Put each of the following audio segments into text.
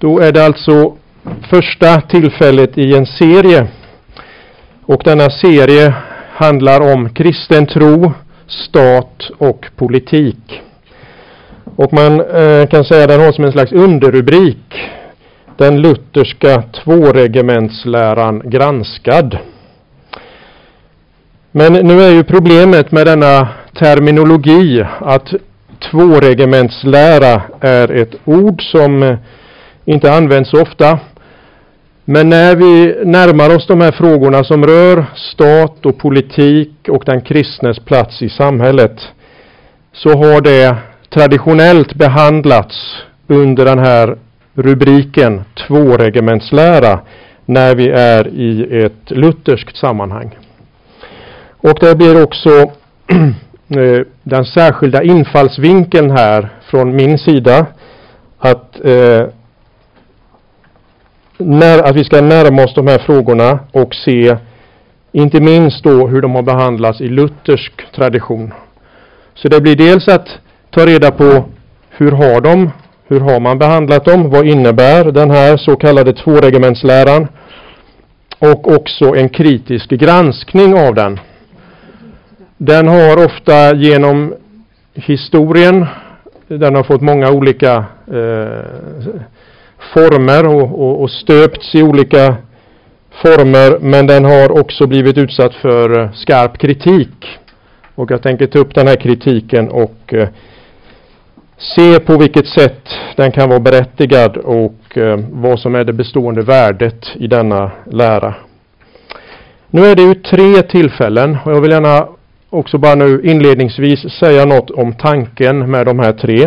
Då är det alltså första tillfället i en serie. Och denna serie handlar om kristen tro, stat och politik. Och man kan säga att den har som en slags underrubrik den lutherska tvåregementsläran granskad. Men nu är ju problemet med denna terminologi att tvåregementslära är ett ord som inte används så ofta. Men när vi närmar oss de här frågorna som rör stat och politik och den kristnes plats i samhället, så har det traditionellt behandlats under den här rubriken tvåregementslära när vi är i ett lutherskt sammanhang. Och det blir också den särskilda infallsvinkeln här från min sida att vi ska närma oss de här frågorna och se inte minst då hur de har behandlats i luthersk tradition. Så det blir dels att ta reda på hur har man behandlat dem, vad innebär den här så kallade tvåregementsläran, och också en kritisk granskning av den. Den har ofta genom historien, den har fått många olika former och stöpts i olika former, men den har också blivit utsatt för skarp kritik. Och jag tänker ta upp den här kritiken och se på vilket sätt den kan vara berättigad och vad som är det bestående värdet i denna lära. Nu är det ju 3 tillfällen och jag vill gärna också bara nu inledningsvis säga något om tanken med de här 3.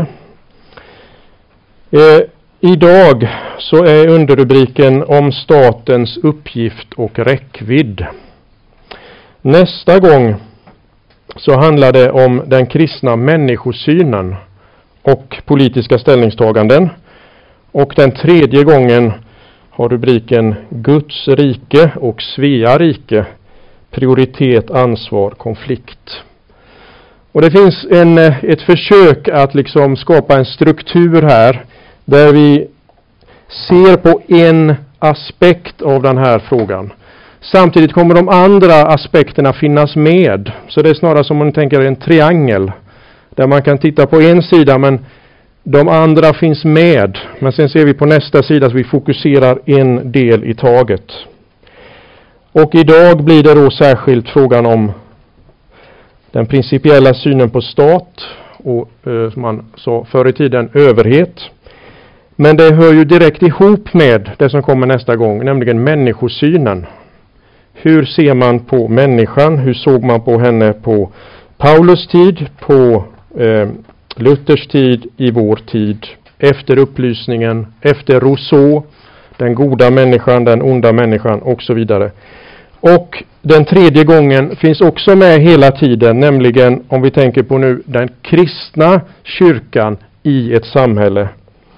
Idag så är underrubriken om statens uppgift och räckvidd. Nästa gång så handlar det om den kristna människosynen och politiska ställningstaganden. Och den 3:e gången har rubriken Guds rike och Svea rike. Prioritet, ansvar, konflikt. Och det finns ett försök att liksom skapa en struktur här där vi ser på en aspekt av den här frågan. Samtidigt kommer de andra aspekterna finnas med. Så det är snarare som om man tänker en triangel. Där man kan titta på en sida men de andra finns med. Men sen ser vi på nästa sida så vi fokuserar en del i taget. Och idag blir det då särskilt frågan om den principiella synen på stat och som man sa förr i tiden överhet. Men det hör ju direkt ihop med det som kommer nästa gång, nämligen människosynen. Hur ser man på människan? Hur såg man på henne på Paulus tid, på Luthers tid, i vår tid, efter upplysningen, efter Rousseau, den goda människan, den onda människan och så vidare. Och den 3:e gången finns också med hela tiden, nämligen om vi tänker på nu den kristna kyrkan i ett samhälle.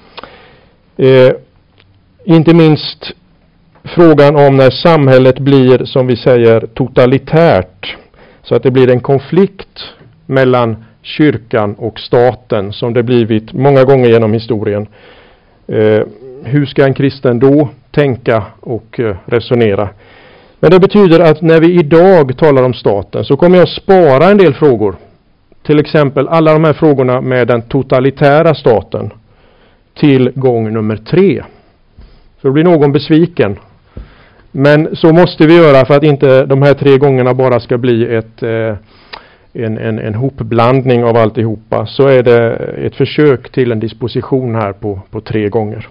Inte minst frågan om när samhället blir, som vi säger, totalitärt. Så att det blir en konflikt mellan kyrkan och staten som det blivit många gånger genom historien. Hur ska en kristen då tänka och resonera? Men det betyder att när vi idag talar om staten så kommer jag att spara en del frågor. Till exempel alla de här frågorna med den totalitära staten till gång nummer 3. Så blir någon besviken. Men så måste vi göra för att inte de här 3 gångerna bara ska bli en hopblandning av alltihopa. Så är det ett försök till en disposition här på 3 gånger.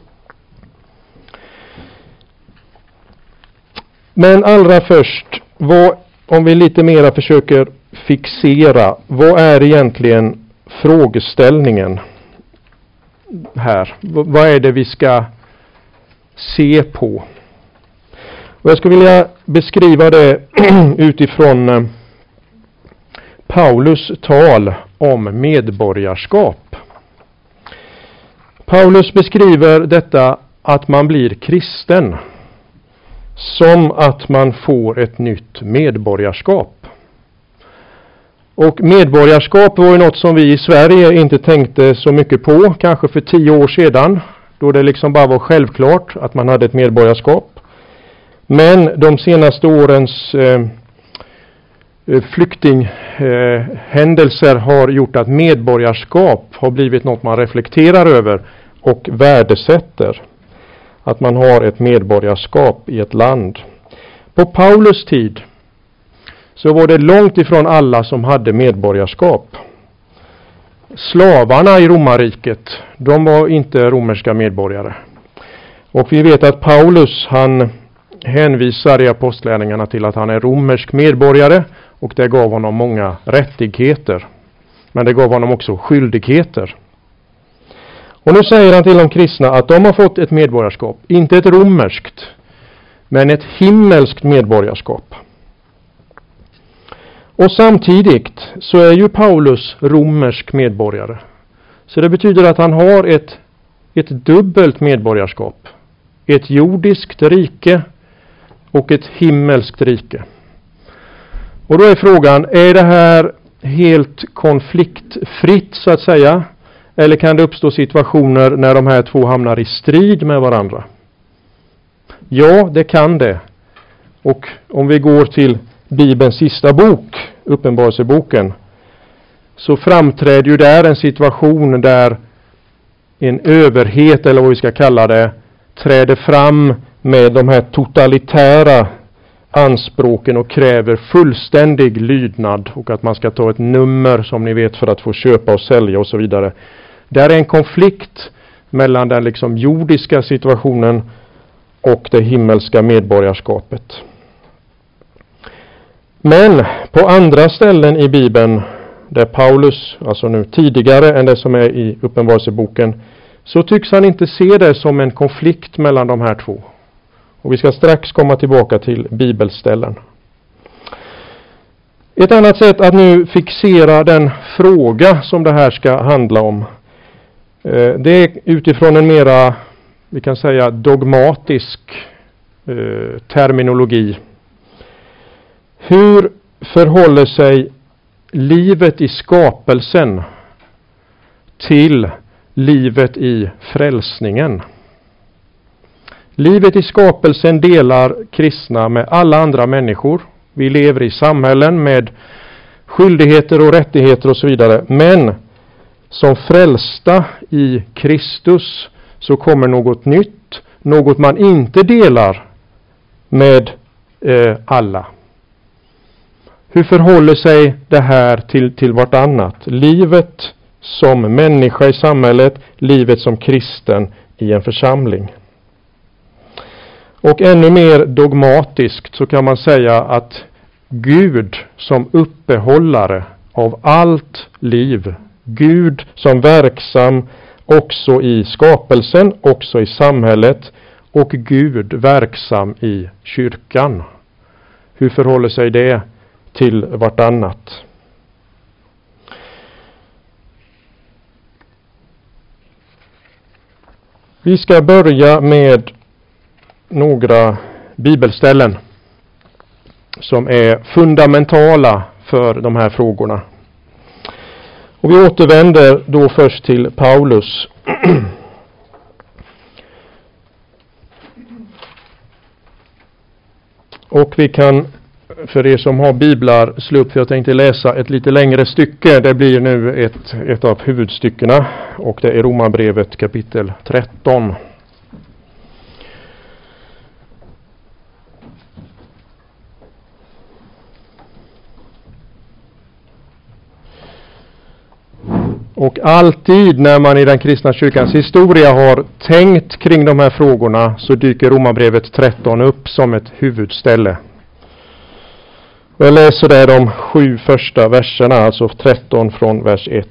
Men allra först, om vi lite mera försöker fixera, vad är egentligen frågeställningen här? Vad är det vi ska se på? Och jag skulle vilja beskriva det utifrån Paulus tal om medborgarskap. Paulus beskriver detta att man blir kristen som att man får ett nytt medborgarskap. Och medborgarskap var ju något som vi i Sverige inte tänkte så mycket på, kanske för 10 år sedan. då det liksom bara var självklart att man hade ett medborgarskap. Men de senaste årens flyktinghändelser har gjort att medborgarskap har blivit något man reflekterar över och värdesätter. Att man har ett medborgarskap i ett land. På Paulus tid så var det långt ifrån alla som hade medborgarskap. Slavarna i romarriket, de var inte romerska medborgare. Och vi vet att Paulus, han hänvisar i apostlagärningarna till att han är romersk medborgare, och det gav honom många rättigheter. Men det gav honom också skyldigheter. Och nu säger han till de kristna att de har fått ett medborgarskap, inte ett romerskt, men ett himmelskt medborgarskap. Och samtidigt så är ju Paulus romersk medborgare. Så det betyder att han har ett dubbelt medborgarskap. Ett jordiskt rike och ett himmelskt rike. Och då är frågan, är det här helt konfliktfritt så att säga? Eller kan det uppstå situationer när de här två hamnar i strid med varandra? Ja, det kan det. Och om vi går till Bibelns sista bok, Uppenbarelseboken, så framträder ju där en situation där en överhet, eller vad vi ska kalla det, träder fram med de här totalitära anspråken och kräver fullständig lydnad och att man ska ta ett nummer, som ni vet, för att få köpa och sälja och så vidare. Där är en konflikt mellan den liksom jordiska situationen och det himmelska medborgarskapet. Men på andra ställen i Bibeln, där Paulus, alltså nu tidigare än det som är i Uppenbarelseboken, så tycks han inte se det som en konflikt mellan de här två. Och vi ska strax komma tillbaka till bibelställen. Ett annat sätt att nu fixera den fråga som det här ska handla om, det är utifrån en mera, vi kan säga, dogmatisk terminologi. Hur förhåller sig livet i skapelsen till livet i frälsningen? Livet i skapelsen delar kristna med alla andra människor. Vi lever i samhällen med skyldigheter och rättigheter och så vidare. Men som frälsta i Kristus så kommer något nytt, något man inte delar med alla. Hur förhåller sig det här till vartannat? Livet som människa i samhället, livet som kristen i en församling. Och ännu mer dogmatiskt så kan man säga att Gud som uppehållare av allt liv, Gud som verksam också i skapelsen, också i samhället, och Gud verksam i kyrkan. Hur förhåller sig det till vartannat? Vi ska börja med några bibelställen som är fundamentala för de här frågorna. Och vi återvänder då först till Paulus. Och vi kan, för er som har biblar, slå upp, för jag tänkte läsa ett lite längre stycke. Det blir nu ett av huvudstyckena, och det är Romarbrevet kapitel 13. Och alltid när man i den kristna kyrkans historia har tänkt kring de här frågorna så dyker Romarbrevet 13 upp som ett huvudställe. Och jag läser där de 7 första verserna, alltså 13 från vers 1.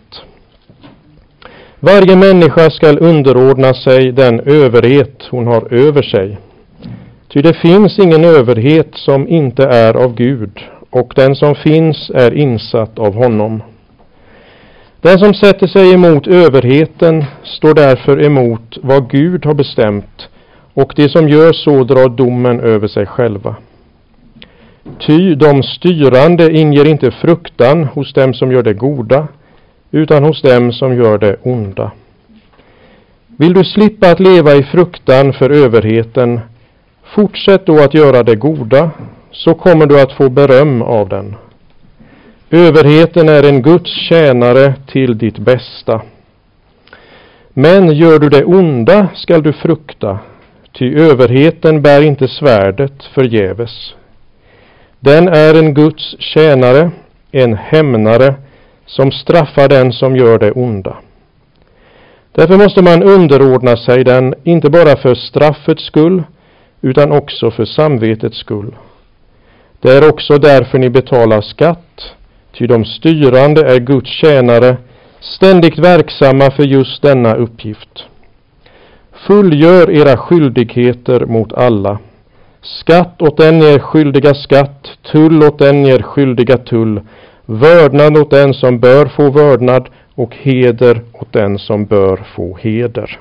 Varje människa skall underordna sig den överhet hon har över sig. Ty det finns ingen överhet som inte är av Gud, och den som finns är insatt av honom. Den som sätter sig emot överheten står därför emot vad Gud har bestämt, och de som gör så drar domen över sig själva. Ty de styrande inger inte fruktan hos dem som gör det goda, utan hos dem som gör det onda. Vill du slippa att leva i fruktan för överheten, fortsätt då att göra det goda, så kommer du att få beröm av den. Överheten är en Guds tjänare till ditt bästa. Men gör du det onda skall du frukta, ty överheten bär inte svärdet förgäves. Den är en Guds tjänare, en hämnare, som straffar den som gör det onda. Därför måste man underordna sig den, inte bara för straffets skull, utan också för samvetets skull. Det är också därför ni betalar skatt, ty de styrande är Guds tjänare, ständigt verksamma för just denna uppgift. Fullgör era skyldigheter mot alla. Skatt åt den er skyldiga skatt, tull åt den er skyldiga tull, vördnad åt den som bör få vördnad och heder åt den som bör få heder.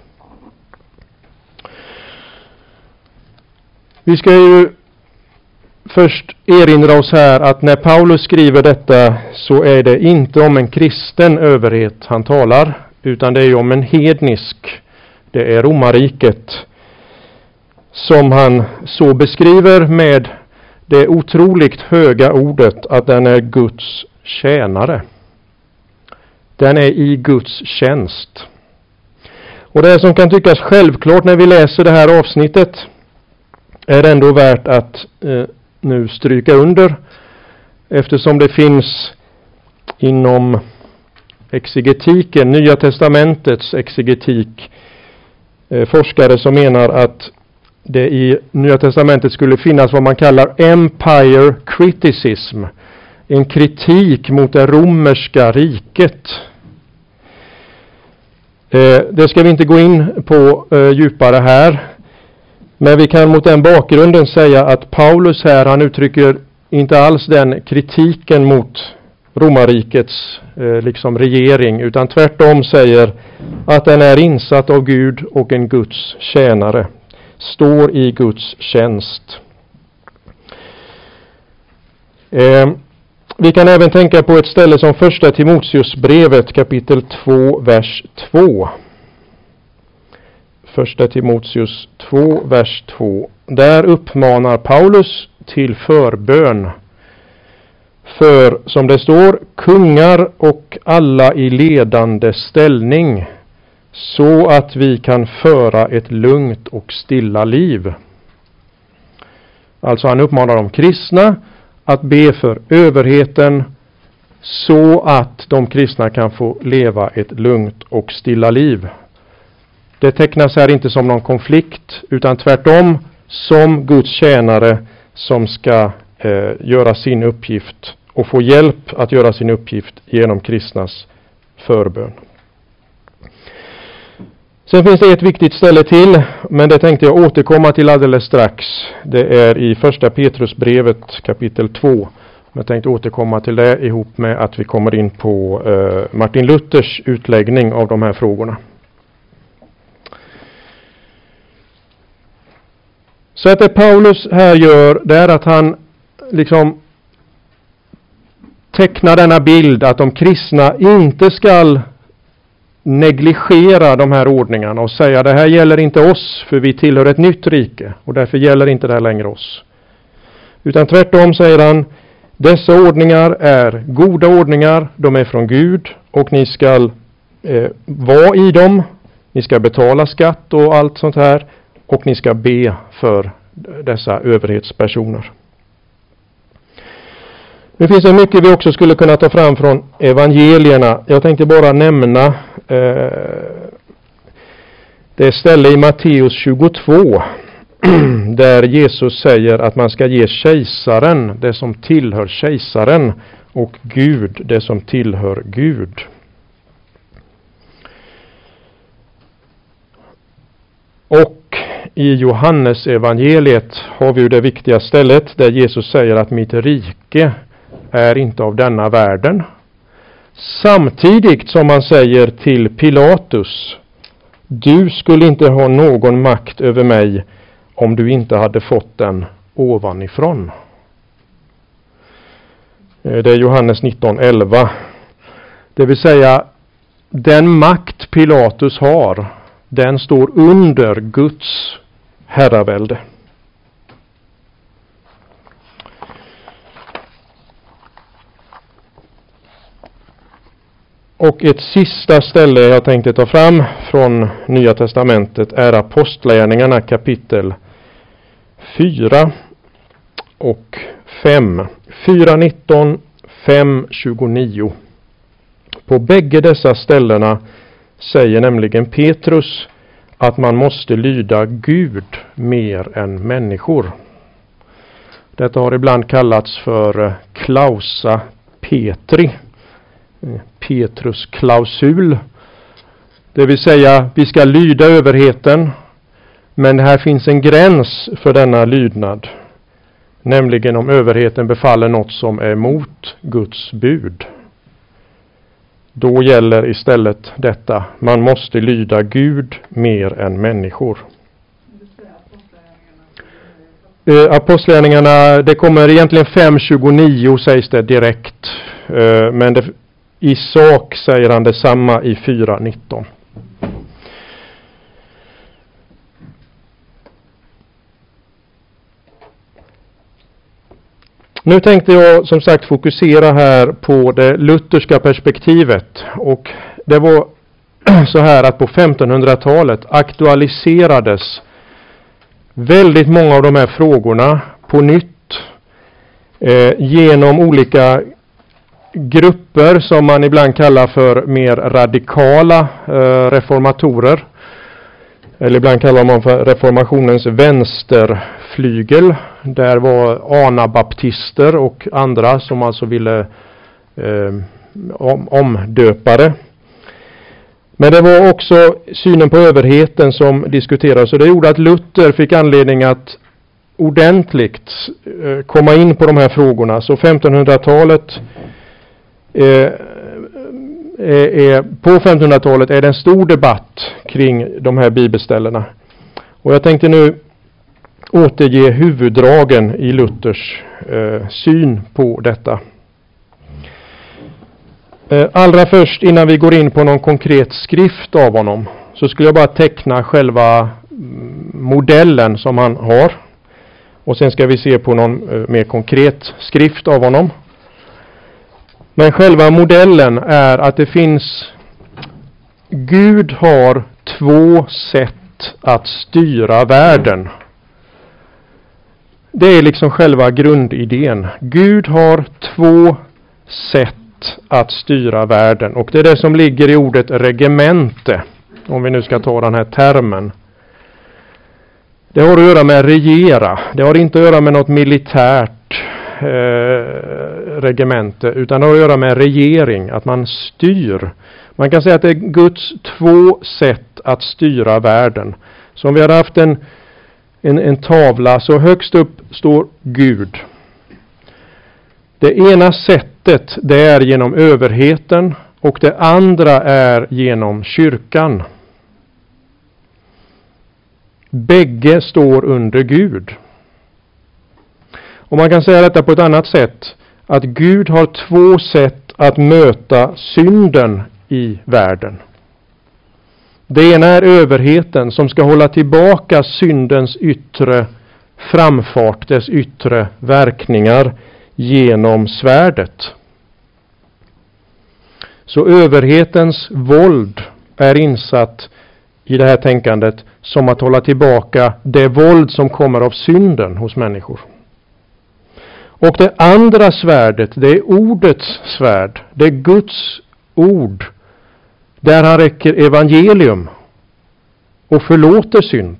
Vi ska ju först erinra oss här att när Paulus skriver detta så är det inte om en kristen överhet han talar, utan det är om en hednisk. Det är romarriket som han så beskriver med det otroligt höga ordet att den är Guds tjänare. Den är i Guds tjänst. Och det som kan tyckas självklart när vi läser det här avsnittet är ändå värt att nu stryka under, eftersom det finns inom exegetiken, Nya testamentets exegetik, forskare som menar att det i Nya testamentet skulle finnas vad man kallar empire criticism, en kritik mot det romerska riket. Det ska vi inte gå in på djupare här, men vi kan mot den bakgrunden säga att Paulus här, han uttrycker inte alls den kritiken mot romarrikets liksom regering, utan tvärtom säger att den är insatt av Gud och en Guds tjänare, står i Guds tjänst. Vi kan även tänka på ett ställe som första Timoteusbrevet kapitel 2 vers 2. Första Timoteus 2 vers 2. Där uppmanar Paulus till förbön för, som det står, kungar och alla i ledande ställning, så att vi kan föra ett lugnt och stilla liv. Alltså han uppmanar de kristna att be för överheten så att de kristna kan få leva ett lugnt och stilla liv. Det tecknas här inte som någon konflikt, utan tvärtom som Guds tjänare som ska göra sin uppgift och få hjälp att göra sin uppgift genom kristnas förbön. Sen finns det ett viktigt ställe till, men det tänkte jag återkomma till alldeles strax. Det är i första Petrusbrevet kapitel 2. Jag tänkte återkomma till det ihop med att vi kommer in på Martin Luthers utläggning av de här frågorna. Så att det Paulus här gör, det är att han liksom tecknar denna bild att de kristna inte ska negligera de här ordningarna och säga det här gäller inte oss för vi tillhör ett nytt rike och därför gäller inte det här längre oss. Utan tvärtom säger han, dessa ordningar är goda ordningar, de är från Gud och ni ska vara i dem, ni ska betala skatt och allt sånt här och ni ska be för dessa överhetspersoner. Nu finns det mycket vi också skulle kunna ta fram från evangelierna. Jag tänkte bara nämna det ställe i Matteus 22 där Jesus säger att man ska ge kejsaren det som tillhör kejsaren och Gud det som tillhör Gud. Och i Johannes evangeliet har vi ju det viktiga stället där Jesus säger att mitt rike är inte av denna världen. Samtidigt som man säger till Pilatus, du skulle inte ha någon makt över mig om du inte hade fått den ovanifrån. Det är Johannes 19:11. Det vill säga, den makt Pilatus har, den står under Guds herravälde. Och ett sista ställe jag tänkte ta fram från Nya testamentet är Apostlagärningarna kapitel 4 och 5. 4:19, 5:29. På bägge dessa ställena säger nämligen Petrus att man måste lyda Gud mer än människor. Detta har ibland kallats för Clausa Petri, Petrus klausul. Det vill säga, vi ska lyda överheten, men här finns en gräns för denna lydnad. Nämligen om överheten befaller något som är emot Guds bud. Då gäller istället detta: man måste lyda Gud mer än människor. Apostlagärningarna, det kommer egentligen 5:29 sägs det direkt. Men i sak säger han detsamma i 4:19. Nu tänkte jag som sagt fokusera här på det lutherska perspektivet. Och det var så här att på 1500-talet aktualiserades väldigt många av de här frågorna på nytt genom olika grupper som man ibland kallar för mer radikala reformatorer. Eller ibland kallar man för reformationens vänsterflygel. Där var anabaptister och andra som alltså ville omdöpare. Men det var också synen på överheten som diskuterades. Och det gjorde att Luther fick anledning att ordentligt komma in på de här frågorna. Så 1500-talet på 1500-talet är det en stor debatt kring de här bibelställena. Och jag tänkte nu återge huvuddragen i Luthers syn på detta. Allra först, innan vi går in på någon konkret skrift av honom, så skulle jag bara teckna själva modellen som han har. Och sen ska vi se på någon mer konkret skrift av honom. Men själva modellen är att det finns, Gud har två sätt att styra världen. Det är liksom själva grundidén. Gud har två sätt att styra världen. Och det är det som ligger i ordet regemente. Om vi nu ska ta den här termen. Det har att göra med regera. Det har inte att göra med något militärt regemente. Utan det har att göra med regering. Att man styr. Man kan säga att det är Guds två sätt att styra världen. Så om vi hade haft en tavla, så högst upp står Gud. Det ena sättet, det är genom överheten, och det andra är genom kyrkan. Bägge står under Gud. Och man kan säga detta på ett annat sätt, att Gud har två sätt att möta synden i världen. Det ena är överheten som ska hålla tillbaka syndens yttre framfart, dess yttre verkningar genom svärdet. Så överhetens våld är insatt i det här tänkandet som att hålla tillbaka det våld som kommer av synden hos människor. Och det andra svärdet, det är ordets svärd. Det är Guds ord. Där han räcker evangelium och förlåter synd.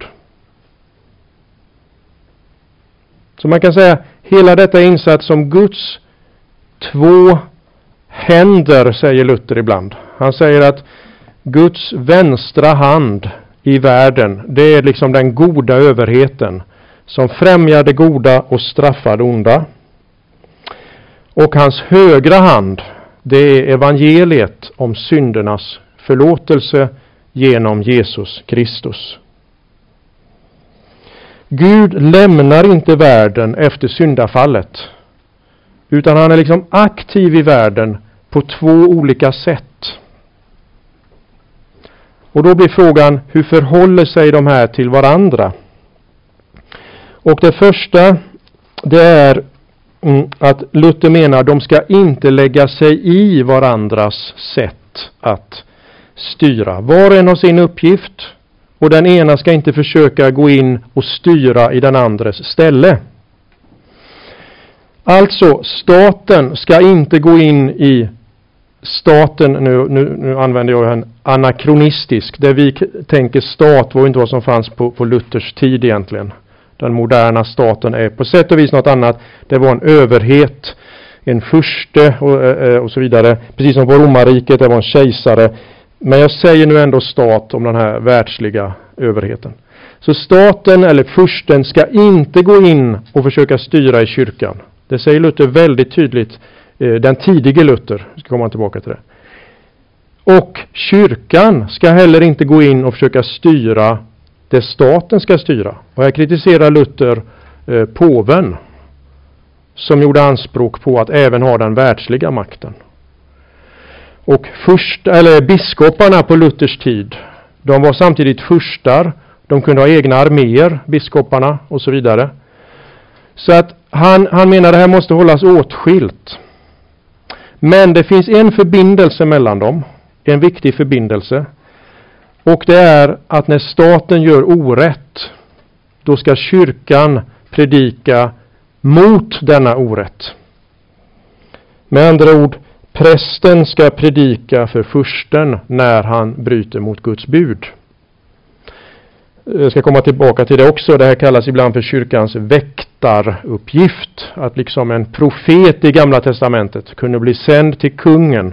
Så man kan säga, hela detta är insatt som Guds två händer, säger Luther ibland. Han säger att Guds vänstra hand i världen, det är liksom den goda överheten som främjar det goda och straffar det onda. Och hans högra hand, det är evangeliet om syndernas förlåtelse genom Jesus Kristus. Gud lämnar inte världen efter syndafallet, utan han är liksom aktiv i världen på två olika sätt. Och då blir frågan, hur förhåller sig de här till varandra? Och det första, det är att Luther menar att de ska inte lägga sig i varandras sätt att styra. Var och en har sin uppgift, och den ena ska inte försöka gå in och styra i den andres ställe. Alltså, staten ska inte gå in i staten, nu använder jag en anakronistisk, där vi tänker stat var inte vad som fanns på Luthers tid egentligen. Den moderna staten är på sätt och vis något annat. Det var en överhet, en furste och så vidare. Precis som på romarriket, det var en kejsare. Men jag säger nu ändå stat om den här världsliga överheten. Så staten eller fursten ska inte gå in och försöka styra i kyrkan. Det säger Luther väldigt tydligt. Den tidige Luther, vi ska komma tillbaka till det. Och kyrkan ska heller inte gå in och försöka styra det staten ska styra. Och här kritiserar Luther påven, som gjorde anspråk på att även ha den världsliga makten. Och biskoparna på Luthers tid, de var samtidigt furstar, de kunde ha egna arméer, biskoparna och så vidare. Så att han menar att det här måste hållas åtskilt. Men det finns en förbindelse mellan dem, en viktig förbindelse. Och det är att när staten gör orätt, då ska kyrkan predika mot denna orätt. Med andra ord, prästen ska predika för fursten när han bryter mot Guds bud. Jag ska komma tillbaka till det också. Det här kallas ibland för kyrkans väktaruppgift. Att liksom en profet i Gamla testamentet kunde bli sänd till kungen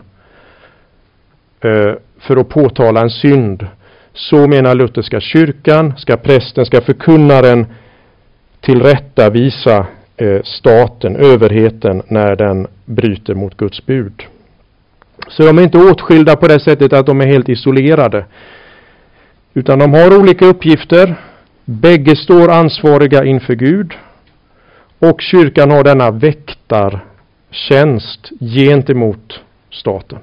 för att påtala en synd. Så menar lutherska kyrkan, ska prästen, ska förkunnaren tillrättavisa staten, överheten, när den bryter mot Guds bud. Så de är inte åtskilda på det sättet att de är helt isolerade. Utan de har olika uppgifter. Bägge står ansvariga inför Gud. Och kyrkan har denna väktartjänst gentemot staten.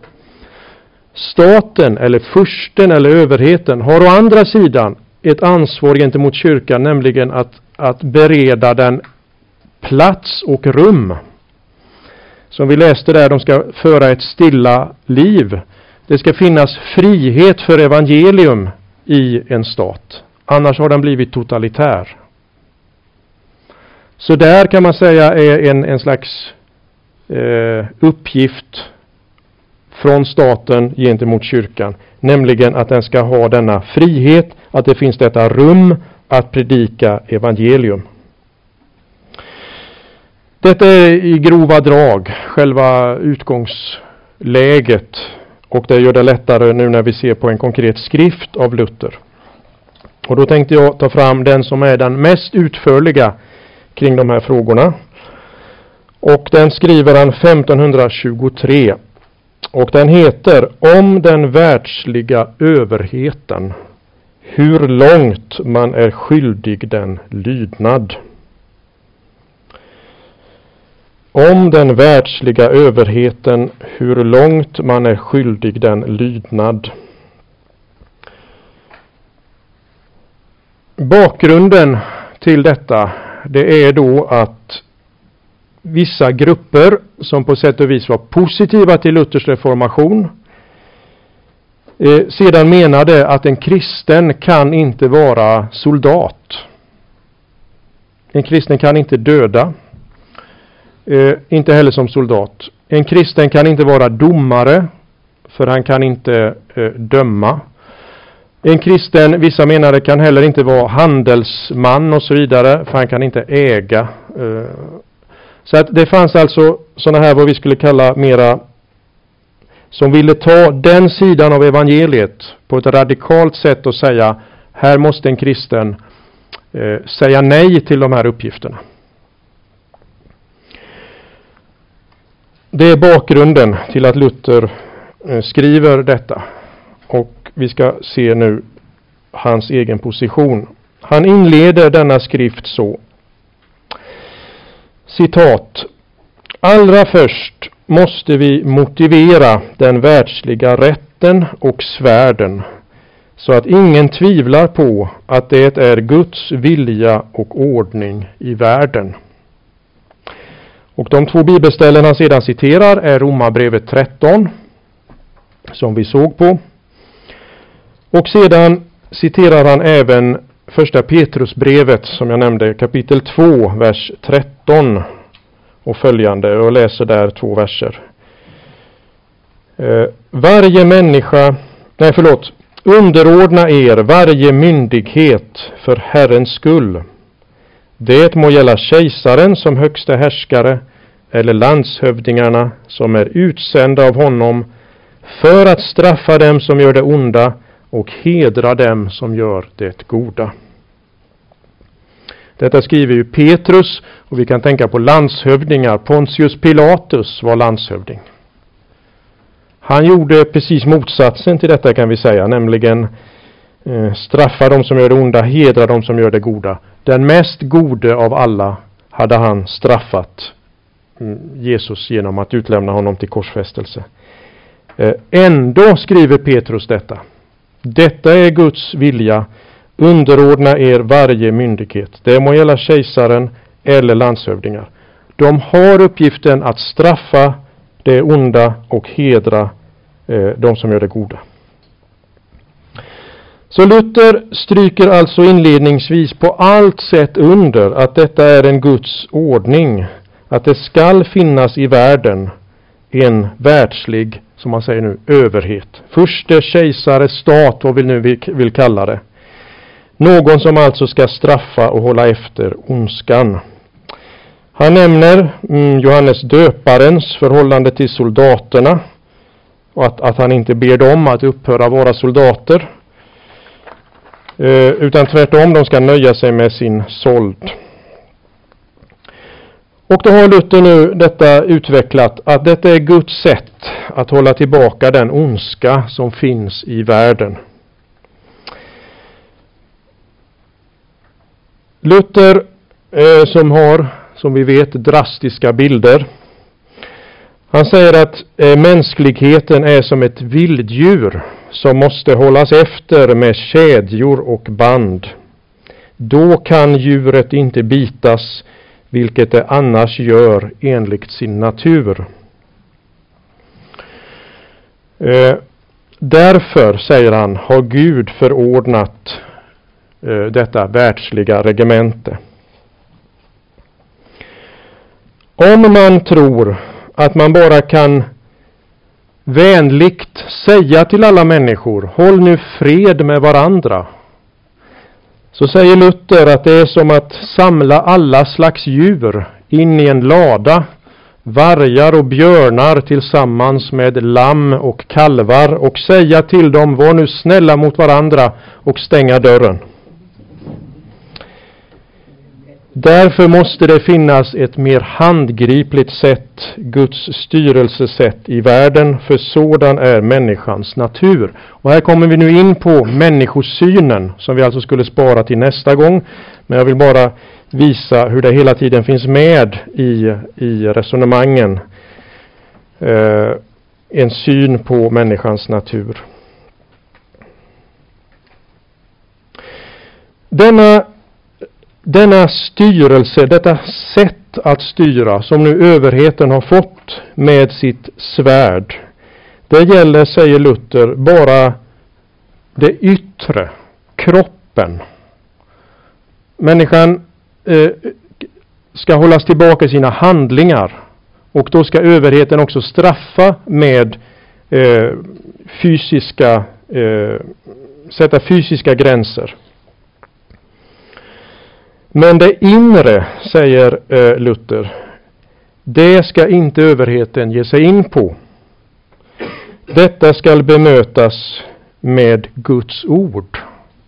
Staten eller fursten eller överheten har å andra sidan ett ansvar gentemot kyrkan, nämligen att bereda den plats och rum. Som vi läste där, de ska föra ett stilla liv. Det ska finnas frihet för evangelium i en stat. Annars har den blivit totalitär. Så där kan man säga är en slags uppgift från staten gentemot kyrkan. Nämligen att den ska ha denna frihet, att det finns detta rum att predika evangelium. Detta är i grova drag själva utgångsläget, och det gör det lättare nu när vi ser på en konkret skrift av Luther. Och då tänkte jag ta fram den som är den mest utförliga kring de här frågorna. Och den skriver han 1523. Och den heter Om den världsliga överheten, hur långt man är skyldig den lydnad. Om den världsliga överheten, hur långt man är skyldig den lydnad. Bakgrunden till detta, det är då att vissa grupper som på sätt och vis var positiva till Luthers reformation sedan menade att en kristen kan inte vara soldat. En kristen kan inte döda. Inte heller som soldat. En kristen kan inte vara domare, för han kan inte döma. En kristen, vissa menade, kan heller inte vara handelsman och så vidare, för han kan inte äga. Så att det fanns alltså sådana här vad vi skulle kalla mera, som ville ta den sidan av evangeliet på ett radikalt sätt och säga, här måste en kristen säga nej till de här uppgifterna. Det är bakgrunden till att Luther skriver detta. Och vi ska se nu hans egen position. Han inleder denna skrift så. Citat. Allra först måste vi motivera den världsliga rätten och svärden så att ingen tvivlar på att det är Guds vilja och ordning i världen. Och de 2 bibelställen han sedan citerar är Romarbrevet 13, som vi såg på. Och sedan citerar han även första Petrusbrevet, som jag nämnde, kapitel 2, vers 13 och följande, och läser där 2 verser. Underordna er varje myndighet för Herrens skull. Det må gälla kejsaren som högsta härskare eller landshövdingarna som är utsända av honom för att straffa dem som gör det onda och hedra dem som gör det goda. Detta skriver ju Petrus, och vi kan tänka på landshövdingar. Pontius Pilatus var landshövding. Han gjorde precis motsatsen till detta, kan vi säga, nämligen straffa dem som gör det onda, hedra dem som gör det goda. Den mest gode av alla hade han straffat Jesus genom att utlämna honom till korsfästelse. Ändå skriver Petrus detta. Detta är Guds vilja. Underordna er varje myndighet. Det må gälla kejsaren eller landshövdingar. De har uppgiften att straffa det onda och hedra de som gör det goda. Så Luther stryker alltså inledningsvis på allt sätt under att detta är en Guds ordning. Att det skall finnas i världen en världslig, som man säger nu, överhet. Förste kejsare, stat, vad vi nu vill kalla det. Någon som alltså ska straffa och hålla efter ondskan. Han nämner Johannes döparens förhållande till soldaterna. Och att han inte ber dem att upphöra vara soldater. Utan tvärtom, de ska nöja sig med sin sold. Och då har Luther nu detta utvecklat, att detta är Guds sätt att hålla tillbaka den ondska som finns i världen. Luther som har, som vi vet, drastiska bilder. Han säger att mänskligheten är som ett vilddjur som måste hållas efter med kedjor och band. Då kan djuret inte bitas, vilket det annars gör enligt sin natur. Därför, säger han, har Gud förordnat detta världsliga regemente. Om man tror att man bara kan vänligt säga till alla människor, håll nu fred med varandra, så säger Luther att det är som att samla alla slags djur in i en lada, vargar och björnar tillsammans med lamm och kalvar, och säga till dem, var nu snälla mot varandra, och stänga dörren. Därför måste det finnas ett mer handgripligt sätt, Guds styrelsesätt i världen, för sådan är människans natur. Och här kommer vi nu in på människosynen, som vi alltså skulle spara till nästa gång. Men jag vill bara visa hur det hela tiden finns med i resonemangen. En syn på människans natur. Denna styrelse, detta sätt att styra som nu överheten har fått med sitt svärd, det gäller, säger Luther, bara det yttre, kroppen. Människan ska hållas tillbaka i sina handlingar, och då ska överheten också straffa med sätta fysiska gränser. Men det inre, säger Luther, det ska inte överheten ge sig in på. Detta ska bemötas med Guds ord.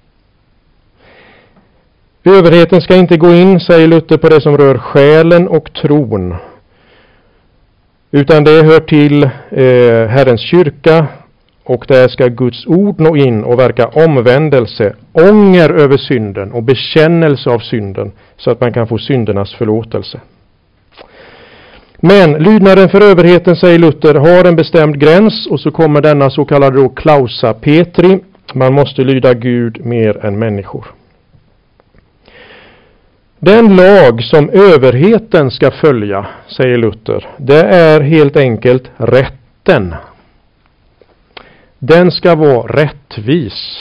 Överheten ska inte gå in, säger Luther, på det som rör själen och tron. Utan det hör till Herrens kyrka, och där ska Guds ord nå in och verka omvändelse, ånger över synden och bekännelse av synden, så att man kan få syndernas förlåtelse. Men lydnaden för överheten, säger Luther, har en bestämd gräns, och så kommer denna så kallade då clausa Petri, Man måste lyda Gud mer än människor. Den lag som överheten ska följa, säger Luther, det är helt enkelt rätten. Den ska vara rättvis.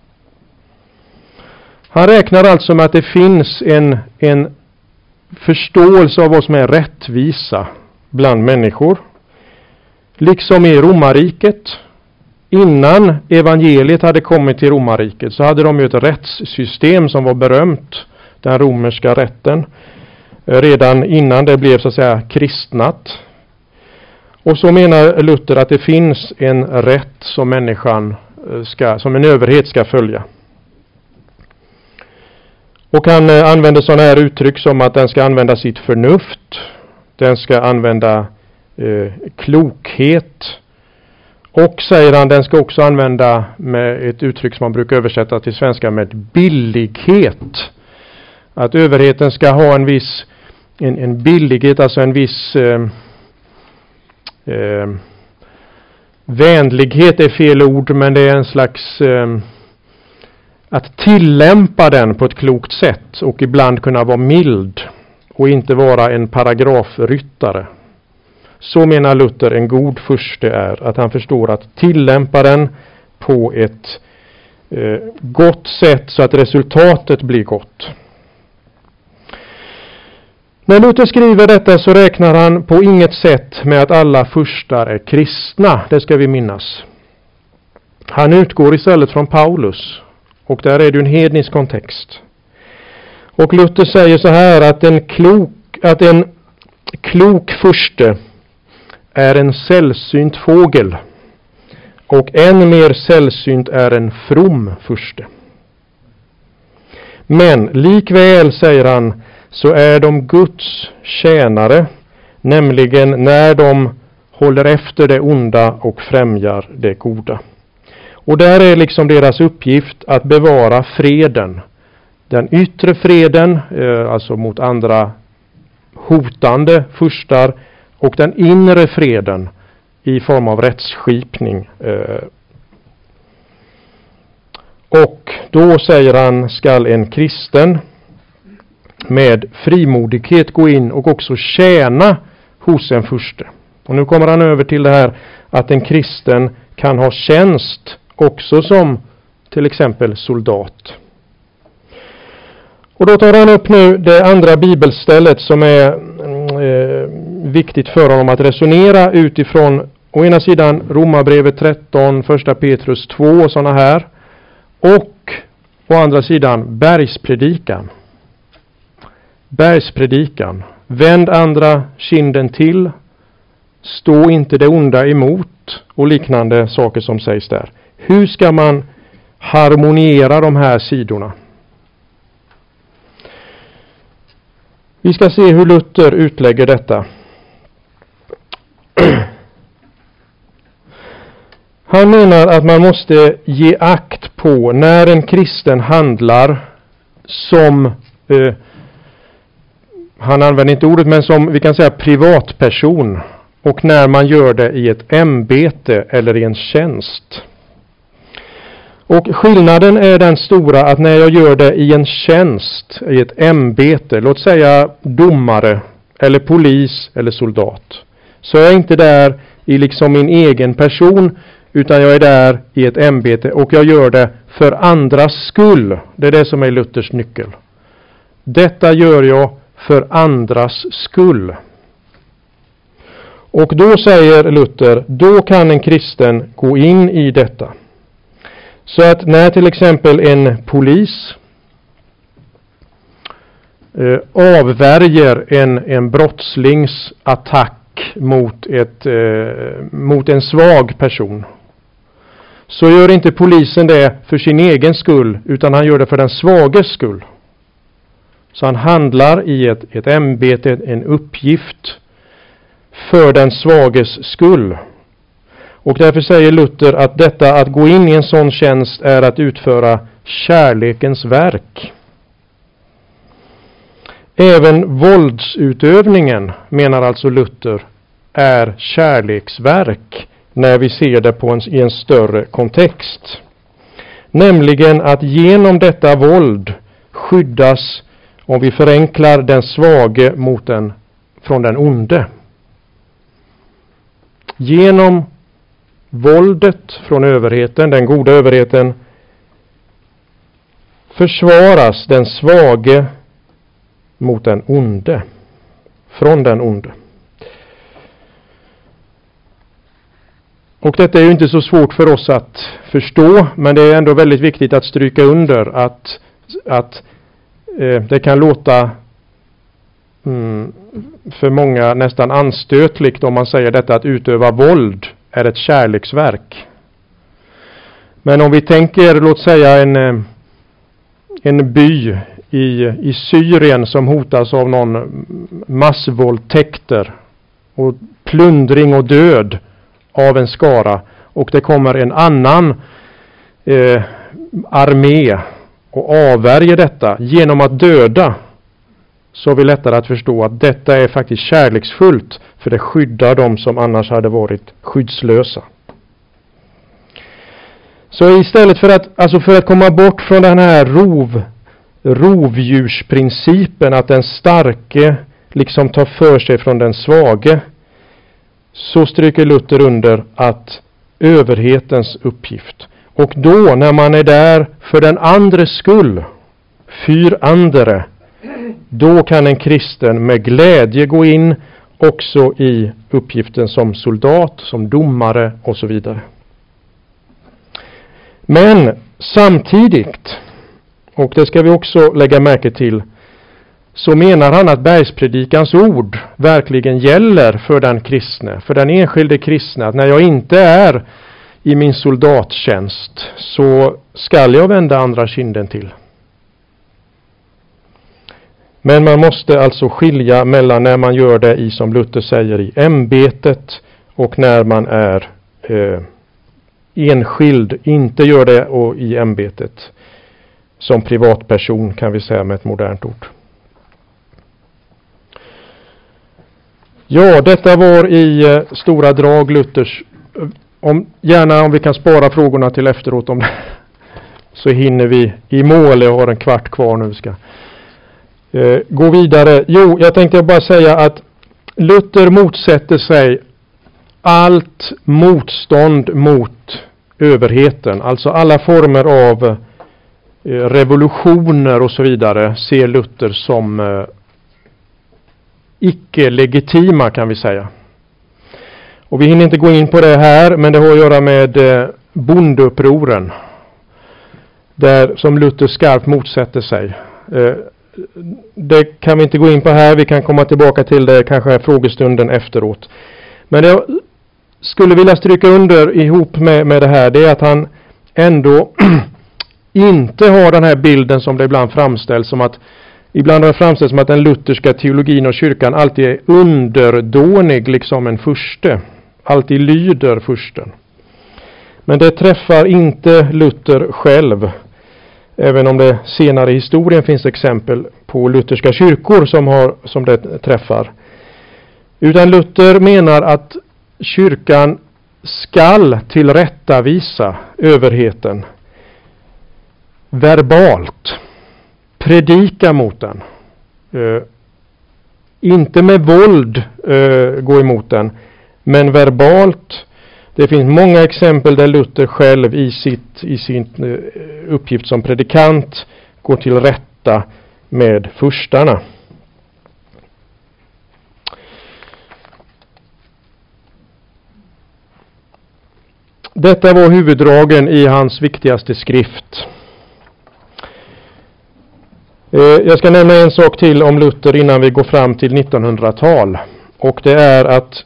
Han räknar alltså med att det finns en förståelse av vad som är rättvisa bland människor. Liksom i romarriket. Innan evangeliet hade kommit till romarriket så hade de ju ett rättssystem som var berömt. Den romerska rätten. Redan innan det blev så att säga kristnat. Och så menar Luther att det finns en rätt som människan som en överhet ska följa. Och han använder sådana här uttryck som att den ska använda sitt förnuft. Den ska använda klokhet. Och säger han, den ska också använda med ett uttryck som man brukar översätta till svenska med billighet. Att överheten ska ha en viss en billighet, alltså en viss vänlighet är fel ord, men det är en slags att tillämpa den på ett klokt sätt och ibland kunna vara mild och inte vara en paragrafryttare. Så menar Luther en god furste är att han förstår att tillämpa den på ett gott sätt så att resultatet blir gott. När Luther skriver detta så räknar han på inget sätt med att alla furstar är kristna, det ska vi minnas. Han utgår istället från Paulus, och där är det en hednisk kontext. Och Luther säger så här att en klok furste är en sällsynt fågel, och än mer sällsynt är en from furste. Men likväl, säger han, så är de Guds tjänare, nämligen när de håller efter det onda och främjar det goda. Och där är liksom deras uppgift att bevara freden. Den yttre freden, alltså mot andra hotande furstar, och den inre freden i form av rättsskipning. Och då, säger han, skall en kristen med frimodighet gå in och också tjäna hos en furste. Och nu kommer han över till det här att en kristen kan ha tjänst också som till exempel soldat. Och då tar han upp nu det andra bibelstället som är viktigt för honom att resonera utifrån å ena sidan Romarbrevet 13, 1 Petrus 2 och sådana här, och å andra sidan bergspredikan. Bergspredikan. Vänd andra kinden till. Stå inte det onda emot. Och liknande saker som sägs där. Hur ska man harmoniera de här sidorna? Vi ska se hur Luther utlägger detta. Han menar att man måste ge akt på när en kristen handlar som han använder inte ordet, men som vi kan säga privatperson, och när man gör det i ett ämbete eller i en tjänst. Och skillnaden är den stora att när jag gör det i en tjänst, i ett ämbete, låt säga domare eller polis eller soldat, så är jag inte där i liksom min egen person, utan jag är där i ett ämbete och jag gör det för andras skull. Det är det som är Luthers nyckel. Detta gör jag för andras skull. Och då, säger Luther, då kan en kristen gå in i detta. Så att när till exempel en polis avvärjer en brottslings attack mot en svag person, så gör inte polisen det för sin egen skull, utan han gör det för den svages skull. Så han handlar i ett ämbete, en uppgift för den svages skull. Och därför säger Luther att detta att gå in i en sån tjänst är att utföra kärlekens verk. Även våldsutövningen, menar alltså Luther, är kärleksverk när vi ser det i en större kontext. Nämligen att genom detta våld skyddas, om vi förenklar, den svage från den onde. Genom våldet från överheten, den goda överheten, försvaras den svage mot den onde, från den onde. Och detta är ju inte så svårt för oss att förstå, men det är ändå väldigt viktigt att stryka under att det kan låta för många nästan anstötligt om man säger detta, att utöva våld är ett kärleksverk. Men om vi tänker, låt säga en by i Syrien som hotas av någon massvåldtäkter och plundring och död av en skara, och det kommer en annan armé och avvärjer detta genom att döda, så är det lättare att förstå att detta är faktiskt kärleksfullt, för det skyddar dem som annars hade varit skyddslösa. Så istället för att komma bort från den här rovdjursprincipen, att den starke liksom tar för sig från den svage, så stryker Luther under att överhetens uppgift. Och då, när man är där för den andres skull, för andre, då kan en kristen med glädje gå in också i uppgiften som soldat, som domare och så vidare. Men samtidigt, och det ska vi också lägga märke till, så menar han att bergspredikans ord verkligen gäller för den kristne, för den enskilde kristne, att när jag inte är i min soldattjänst så skall jag vända andra kinden till. Men man måste alltså skilja mellan när man gör det i, som Luther säger, i ämbetet, och när man är enskild, inte gör det och i ämbetet som privatperson, kan vi säga med ett modernt ord. Ja, detta var i stora drag Luthers. Gärna om vi kan spara frågorna till efteråt, så hinner vi i mål. Jag har en kvart kvar nu, ska gå vidare. Jo, jag tänkte bara säga att Luther motsätter sig allt motstånd mot överheten. Alltså alla former av revolutioner och så vidare ser Luther som icke-legitima, kan vi säga. Och vi hinner inte gå in på det här, men det har att göra med bondeupproren, där som Luther skarpt motsätter sig. Det kan vi inte gå in på här, vi kan komma tillbaka till det kanske här frågestunden efteråt. Men det jag skulle vilja stryka under ihop med det här, det är att han ändå inte har den här bilden som det ibland framställs som att den lutherska teologin och kyrkan alltid är underdånig, liksom en furste. Alltid lyder fursten. Men det träffar inte Luther själv. Även om det senare i historien finns exempel på lutherska kyrkor som det träffar. Utan Luther menar att kyrkan skall tillrättavisa överheten verbalt. Predika mot den. Inte med våld gå emot den, men verbalt. Det finns många exempel där Luther själv i sin uppgift som predikant går till rätta med furstarna. Detta var huvuddragen i hans viktigaste skrift. Jag ska nämna en sak till om Luther innan vi går fram till 1900-tal. Och det är att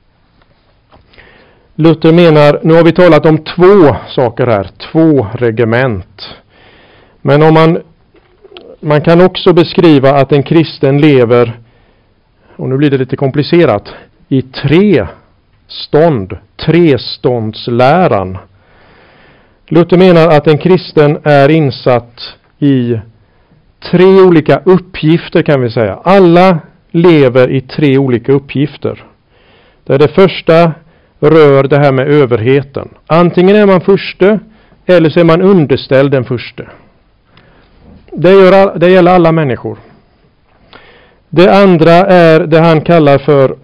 Luther menar, nu har vi talat om två saker här, 2 regement. Men om man kan också beskriva att en kristen lever, och nu blir det lite komplicerat, i 3 stånd, 3-ståndsläran. Luther menar att en kristen är insatt i 3 olika uppgifter, kan vi säga. Alla lever i 3 olika uppgifter. Där det första rör det här med överheten. Antingen är man furste, eller så är man underställd den första. Det gäller alla människor. Det andra är det han kallar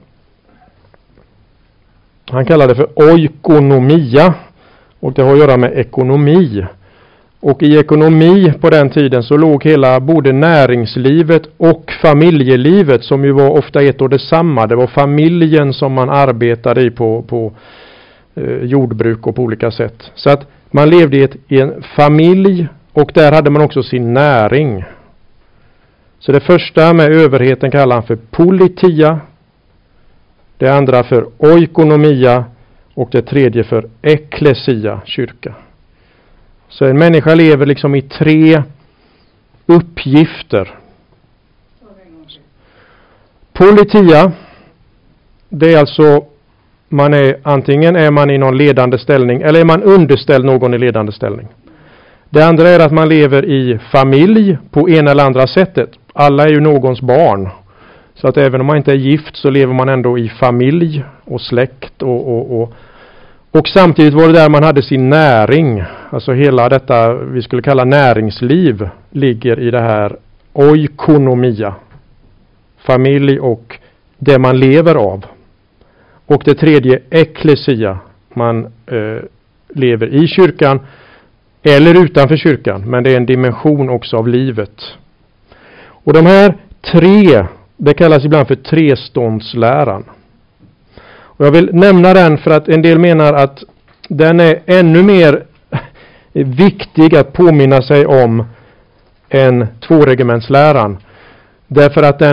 det för oikonomia, och det har att göra med ekonomi. Och i ekonomi på den tiden så låg hela både näringslivet och familjelivet, som ju var ofta ett och detsamma. Det var familjen som man arbetade i på jordbruk och på olika sätt. Så att man levde i en familj, och där hade man också sin näring. Så det första med överheten kallar han för politia, det andra för oikonomia och det tredje för ekklesia, kyrka. Så en människa lever liksom i 3 uppgifter. Politia, det är alltså antingen är man i någon ledande ställning eller är man underställd någon i ledande ställning. Det andra är att man lever i familj på ena eller andra sättet. Alla är ju någons barn. Så att även om man inte är gift så lever man ändå i familj och släkt. Och samtidigt var det där man hade sin näring. Alltså hela detta vi skulle kalla näringsliv ligger i det här oikonomia. Familj och det man lever av. Och det tredje, ekklesia. Man lever i kyrkan eller utanför kyrkan. Men det är en dimension också av livet. Och de här 3, det kallas ibland för treståndsläran. Och jag vill nämna den för att en del menar att den är ännu mer viktig att påminna sig om än tvåregementsläran. Därför att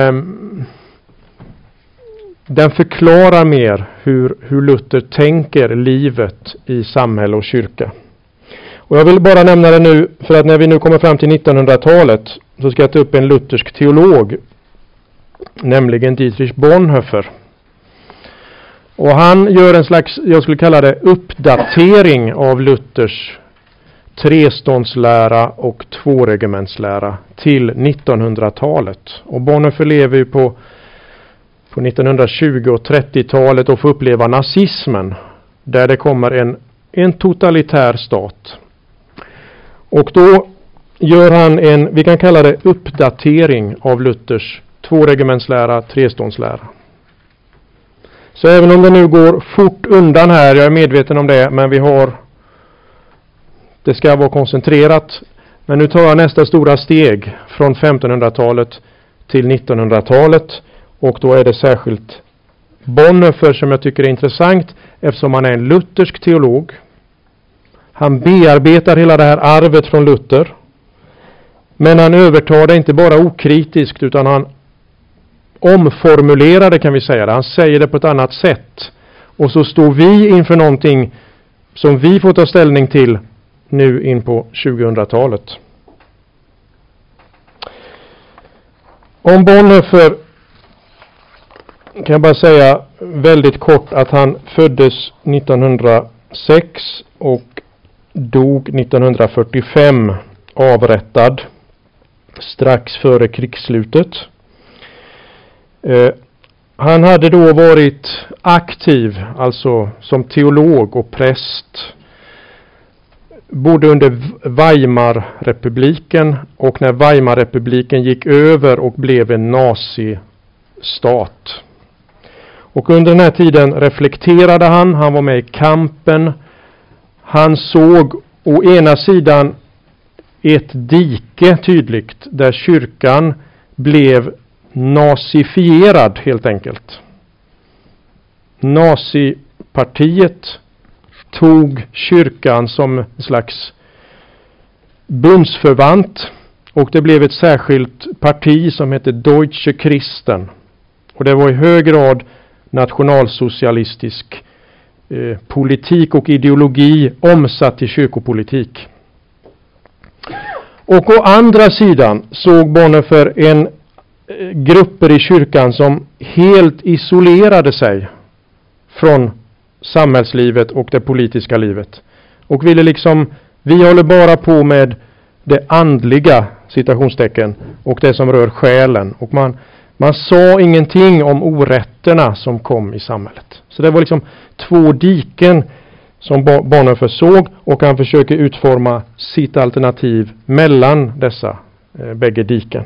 den förklarar mer hur Luther tänker livet i samhälle och kyrka. Och jag vill bara nämna det nu för att när vi nu kommer fram till 1900-talet så ska jag ta upp en luthersk teolog, nämligen Dietrich Bonhoeffer. Och han gör en slags, jag skulle kalla det uppdatering av Luthers treståndslära och tvåregementslära till 1900-talet. Och Bonhoeffer lever ju på 1920- och 30-talet och får uppleva nazismen, där det kommer en totalitär stat. Och då gör han vi kan kalla det uppdatering av Luthers tvåregementslära, treståndslära. Så även om det nu går fort undan här, jag är medveten om det, men det ska vara koncentrerat. Men nu tar jag nästa stora steg från 1500-talet till 1900-talet, och då är det särskilt Bonhoeffer som jag tycker är intressant, eftersom han är en luthersk teolog. Han bearbetar hela det här arvet från Luther. Men han övertar det inte bara okritiskt, utan han omformulerar det, kan vi säga. Han säger det på ett annat sätt. Och så står vi inför någonting som vi får ta ställning till nu in på 2000-talet. Om Bonhoeffer kan jag bara säga väldigt kort att han föddes 1906 och dog 1945, avrättad strax före krigsslutet. Han hade då varit aktiv, alltså som teolog och präst, både under Weimarrepubliken och när Weimarrepubliken gick över och blev en nazistat. Och under den här tiden reflekterade han var med i kampen. Han såg å ena sidan ett dike tydligt där kyrkan blev nazifierad helt enkelt. Nazipartiet tog kyrkan som en slags bundsförvant, och det blev ett särskilt parti som hette Deutsche Christen. Och det var i hög grad nationalsocialistisk politik och ideologi omsatt i kyrkopolitik. Och å andra sidan såg Bonhoeffer grupper i kyrkan som helt isolerade sig från samhällslivet och det politiska livet. Och ville vi håller bara på med det andliga, citationstecken, och det som rör själen. Och man sa ingenting om orätterna som kom i samhället. Så det var två diken som Bonhoeffer såg, och han försöker utforma sitt alternativ mellan dessa bägge diken.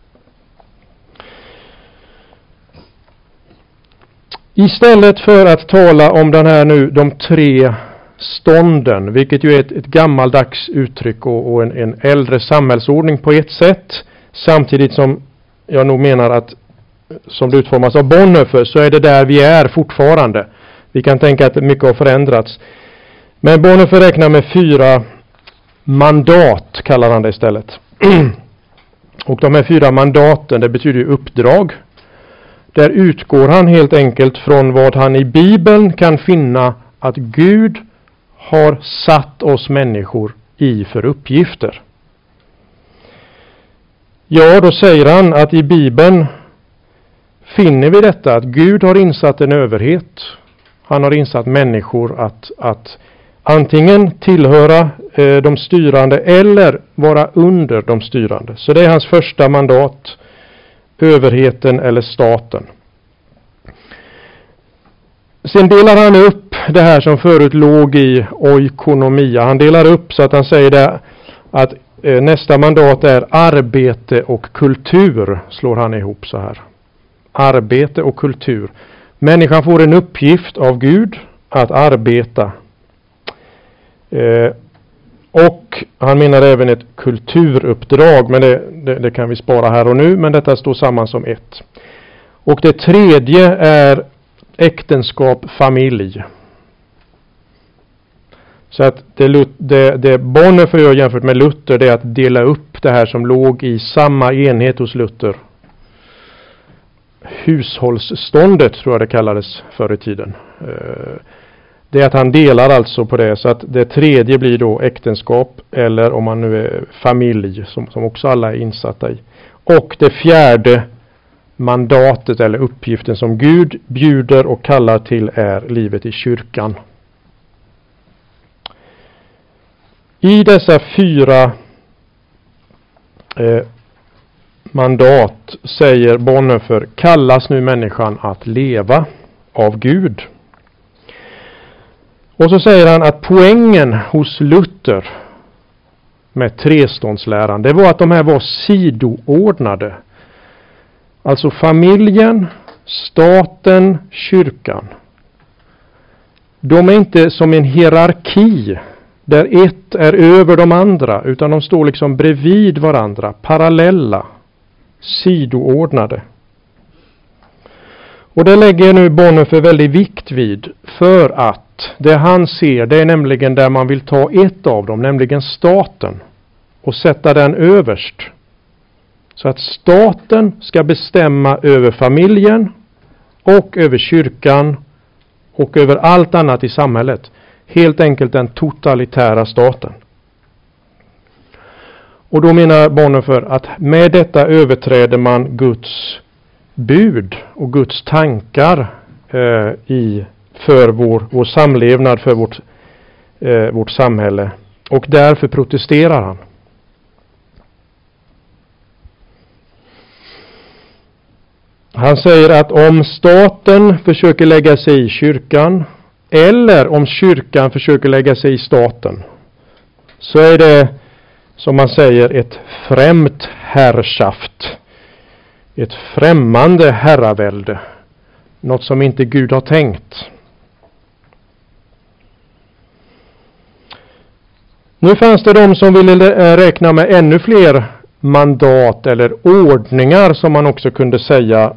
Istället för att tala om den här nu, de 3 stånden, vilket ju är ett gammaldags uttryck och en äldre samhällsordning på ett sätt, samtidigt som jag nog menar att som det utformas av Bonhoeffer så är det där vi är fortfarande. Vi kan tänka att mycket har förändrats. Men Bonhoeffer räknar med 4 mandat, kallar han det istället. Och de här 4 mandaten, det betyder ju uppdrag. Där utgår han helt enkelt från vad han i Bibeln kan finna att Gud har satt oss människor i för uppgifter. Ja, då säger han att i Bibeln finner vi detta, att Gud har insatt en överhet. Han har insatt människor att antingen tillhöra de styrande eller vara under de styrande. Så det är hans första mandat, överheten eller staten. Sen delar han upp det här som förut låg i oikonomia. Han delar upp så att han säger det, att nästa mandat är arbete och kultur, slår han ihop så här. Arbete och kultur. Människan får en uppgift av Gud att arbeta. Och han menar även ett kulturuppdrag, men det kan vi spara här och nu, men detta står samman som ett. Och det tredje är äktenskap, familj. Så att det Bonhoeffer gör jämfört med Luther, det är att dela upp det här som låg i samma enhet hos Luther. Hushållsståndet tror jag det kallades förr i tiden. Det är att han delar alltså på det, så att det tredje blir då äktenskap, eller om man nu är familj som också alla är insatta i. Och det fjärde mandatet eller uppgiften som Gud bjuder och kallar till är livet i kyrkan. I dessa 4 mandat, säger Bonhoeffer, kallas nu människan att leva av Gud. Och så säger han att poängen hos Luther med treståndsläran, det var att de här var sidoordnade. Alltså familjen, staten, kyrkan. De är inte som en hierarki där ett är över de andra, utan de står liksom bredvid varandra, parallella, sidoordnade. Och det lägger nu Bonhoeffer väldigt vikt vid, för att det han ser, det är nämligen där man vill ta ett av dem, nämligen staten, och sätta den överst. Så att staten ska bestämma över familjen och över kyrkan och över allt annat i samhället. Helt enkelt den totalitära staten. Och då menar Bonhoeffer att med detta överträder man Guds bud och Guds tankar för vår samlevnad, för vårt samhälle. Och därför protesterar han. Han säger att om staten försöker lägga sig i kyrkan, eller om kyrkan försöker lägga sig i staten, så är det, som man säger, ett främt herrschaft. Ett främmande herravälde. Något som inte Gud har tänkt. Nu fanns det de som ville räkna med ännu fler mandat eller ordningar, som man också kunde säga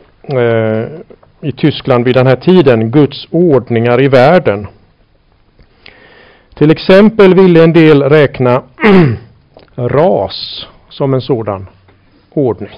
i Tyskland vid den här tiden, Guds ordningar i världen. Till exempel ville en del räkna ras som en sådan ordning.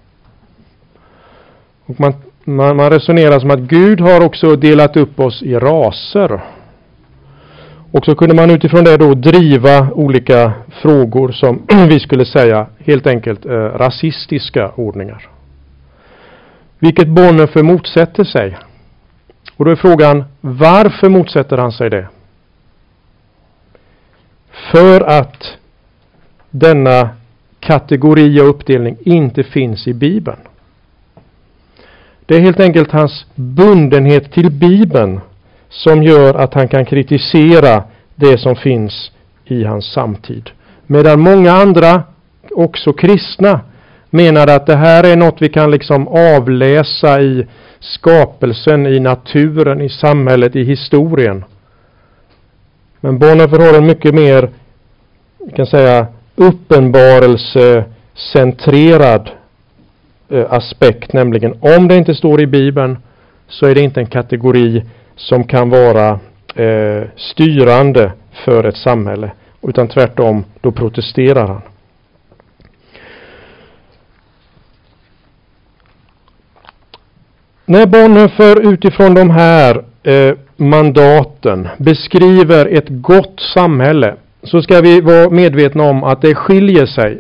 Och man resonerar som att Gud har också delat upp oss i raser. Och så kunde man utifrån det då driva olika frågor som vi skulle säga helt enkelt rasistiska ordningar. Vilket Bonhoeffer motsätter sig. Och då är frågan, varför motsätter han sig det? För att denna kategori och uppdelning inte finns i Bibeln. Det är helt enkelt hans bundenhet till Bibeln som gör att han kan kritisera det som finns i hans samtid. Medan många andra, också kristna, menar att det här är något vi kan liksom avläsa i skapelsen, i naturen, i samhället, i historien. Men Bonhoeffer har en mycket mer, kan säga, uppenbarelsecentrerad aspekt, nämligen om det inte står i Bibeln så är det inte en kategori som kan vara styrande för ett samhälle, utan tvärtom, då protesterar han. När Bonhoeffer utifrån de här mandaten beskriver ett gott samhälle, så ska vi vara medvetna om att det skiljer sig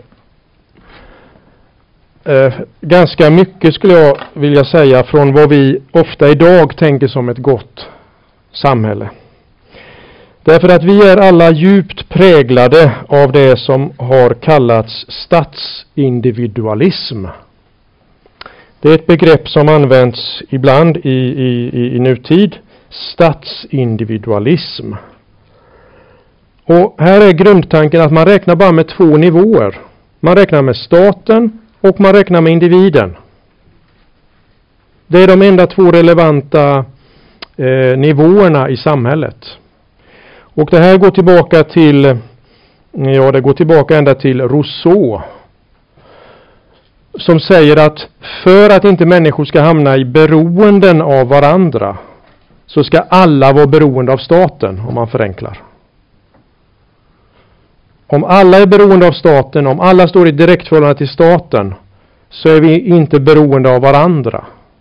ganska mycket, skulle jag vilja säga, från vad vi ofta idag tänker som ett gott samhälle. Därför att vi är alla djupt präglade av det som har kallats statsindividualism. Det är ett begrepp som används ibland i nutid, statsindividualism. Och här är grundtanken att man räknar bara med två nivåer. Man räknar med staten och man räknar med individen. Det är de enda två relevanta nivåerna i samhället. Och det här går tillbaka till, det går tillbaka ända till Rousseau, som säger att för att inte människor ska hamna i beroenden av varandra så ska alla vara beroende av staten, om man förenklar. Om alla är beroende av staten, om alla står i direkt förhållande till staten, så är vi inte beroende av varandra.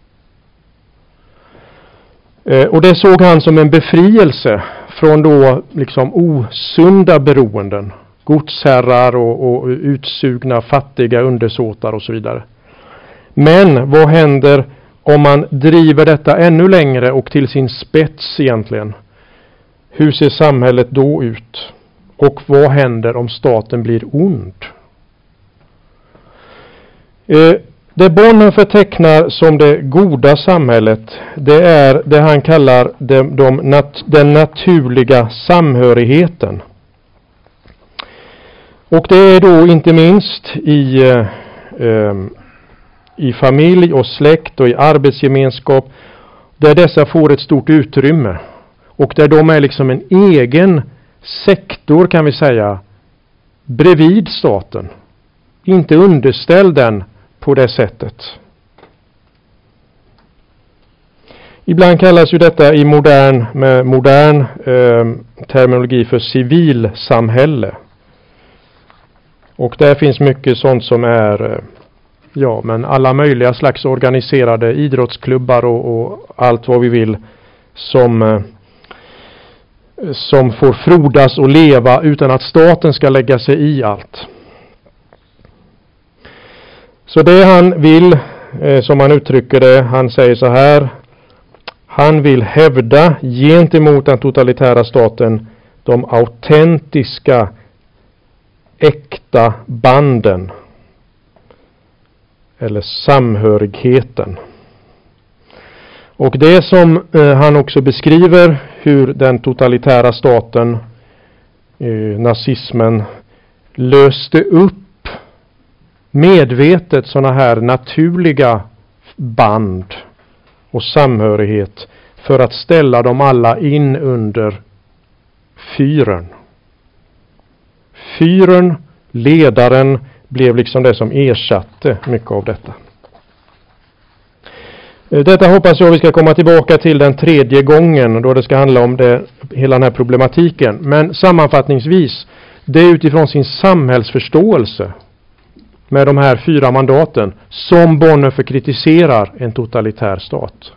Och det såg han som en befrielse från då liksom osunda beroenden. Godsherrar och utsugna fattiga undersåtar och så vidare. Men vad händer om man driver detta ännu längre och till sin spets egentligen? Hur ser samhället då ut? Och vad händer om staten blir ond? Det Bonhoeffer tecknar som det goda samhället, det är det han kallar den naturliga samhörigheten. Och det är då inte minst i familj och släkt och i arbetsgemenskap där dessa får ett stort utrymme. Och där de är liksom en egen sektor, kan vi säga, bredvid staten. Inte underställd den på det sättet. Ibland kallas ju detta med modern terminologi för civilsamhälle. Och där finns mycket sånt som är men alla möjliga slags organiserade idrottsklubbar och allt vad vi vill som får frodas och leva utan att staten ska lägga sig i allt. Så det han vill, som han uttrycker det, han säger så här: han vill hävda gentemot den totalitära staten de autentiska, äkta banden eller samhörigheten. Och det som han också beskriver hur den totalitära staten, nazismen, löste upp medvetet sådana här naturliga band och samhörighet för att ställa dem alla in under fyren. Fyren, ledaren, blev liksom det som ersatte mycket av detta. Detta hoppas jag vi ska komma tillbaka till den tredje gången då det ska handla om hela den här problematiken. Men sammanfattningsvis, det är utifrån sin samhällsförståelse med de här 4 mandaten som Bonhoeffer kritiserar en totalitär stat.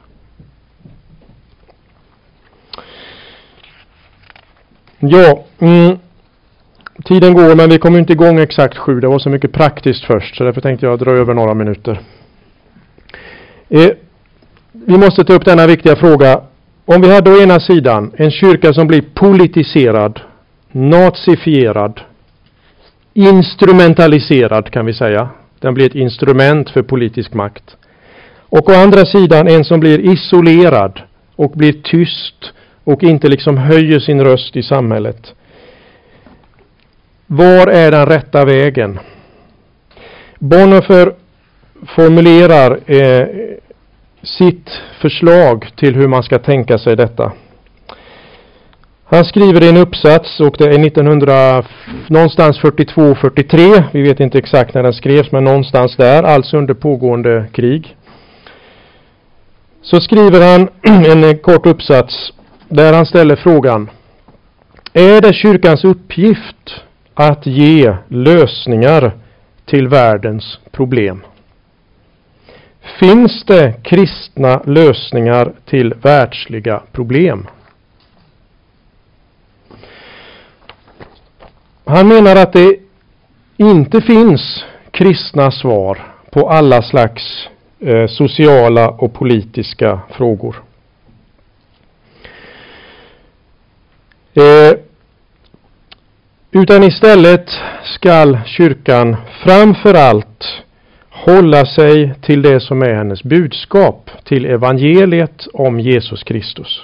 Tiden går, men vi kommer inte igång exakt 7. Det var så mycket praktiskt först, så därför tänkte jag dra över några minuter. Vi måste ta upp denna viktiga fråga. Om vi hade å ena sidan en kyrka som blir politiserad, nazifierad, instrumentaliserad kan vi säga. Den blir ett instrument för politisk makt. Och å andra sidan en som blir isolerad och blir tyst och inte liksom höjer sin röst i samhället. Var är den rätta vägen? Bonhoeffer formulerar sitt förslag till hur man ska tänka sig detta. Han skriver i en uppsats, och det är någonstans 42-43, vi vet inte exakt när den skrevs, men någonstans där, alltså under pågående krig. Så skriver han en kort uppsats där han ställer frågan: är det kyrkans uppgift att ge lösningar till världens problem? Finns det kristna lösningar till världsliga problem? Han menar att det inte finns kristna svar på alla slags sociala och politiska frågor. Utan istället skall kyrkan framför allt hålla sig till det som är hennes budskap, till evangeliet om Jesus Kristus.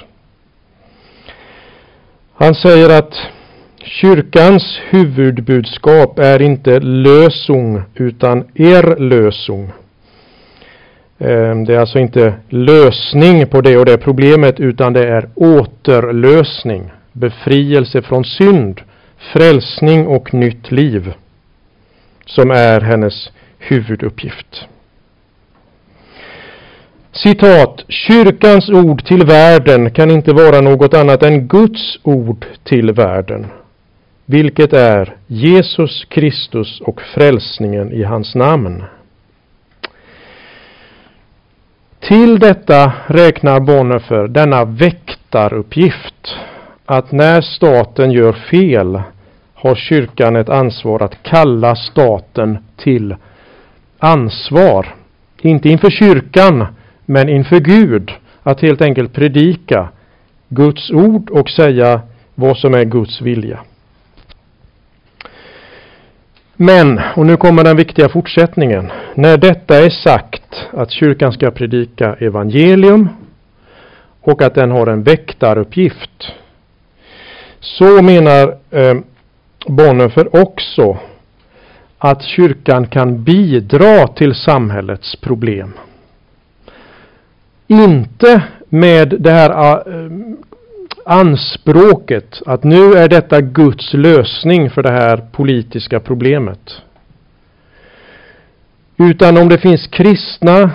Han säger att kyrkans huvudbudskap är inte lösung utan erlösung. Det är alltså inte lösning på det och det problemet, utan det är återlösning, befrielse från synd, frälsning och nytt liv som är hennes huvuduppgift. Citat: kyrkans ord till världen kan inte vara något annat än Guds ord till världen, vilket är Jesus Kristus och frälsningen i hans namn. Till detta räknar Bonhoeffer denna väktaruppgift, att när staten gör fel har kyrkan ett ansvar att kalla staten till ansvar. Inte inför kyrkan, men inför Gud. Att helt enkelt predika Guds ord och säga vad som är Guds vilja. Men, och nu kommer den viktiga fortsättningen. När detta är sagt, att kyrkan ska predika evangelium och att den har en väktaruppgift, så menar Bonhoeffer också att kyrkan kan bidra till samhällets problem. Inte med det här anspråket att nu är detta Guds lösning för det här politiska problemet. Utan om det finns kristna,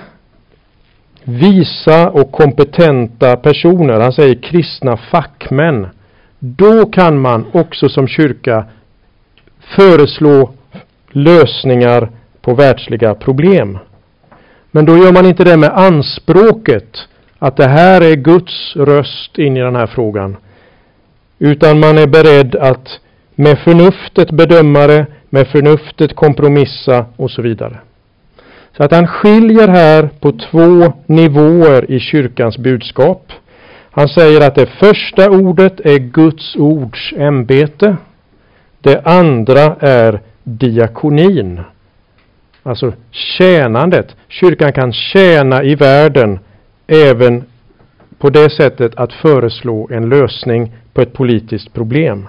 visa och kompetenta personer, han säger kristna fackmän, då kan man också som kyrka föreslå lösningar på världsliga problem. Men då gör man inte det med anspråket att det här är Guds röst in i den här frågan. Utan man är beredd att med förnuftet bedöma det, med förnuftet kompromissa och så vidare. Så att han skiljer här på 2 nivåer i kyrkans budskap. Han säger att det första ordet är Guds ords ämbete. Det andra är diakonin. Alltså tjänandet. Kyrkan kan tjäna i världen även på det sättet att föreslå en lösning på ett politiskt problem.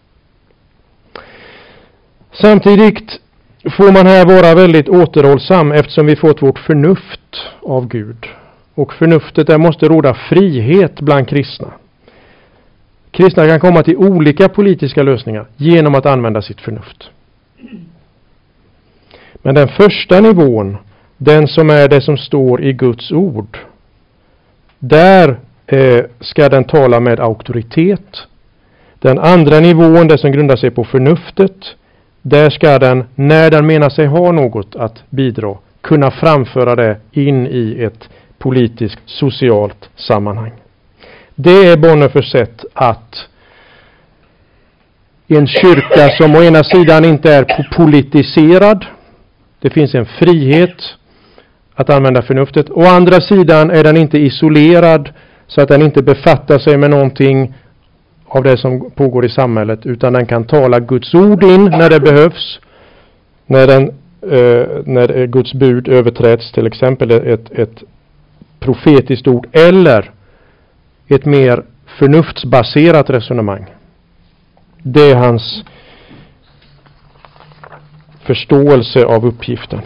Samtidigt får man här vara väldigt återhållsam eftersom vi fått vårt förnuft av Gud. Och förnuftet där måste råda frihet bland kristna. Kristna kan komma till olika politiska lösningar genom att använda sitt förnuft. Men den första nivån, den som är det som står i Guds ord, där ska den tala med auktoritet. Den andra nivån, det som grundar sig på förnuftet, där ska den, när den menar sig ha något att bidra, kunna framföra det in i ett politiskt, socialt sammanhang. Det är Bonhoeffers sätt att en kyrka som å ena sidan inte är politiserad, det finns en frihet att använda förnuftet. Å andra sidan är den inte isolerad så att den inte befattar sig med någonting av det som pågår i samhället, utan den kan tala Guds ord in när det behövs. När Guds bud överträds, till exempel ett profetiskt ord eller ett mer förnuftsbaserat resonemang. Det är hans förståelse av uppgiften.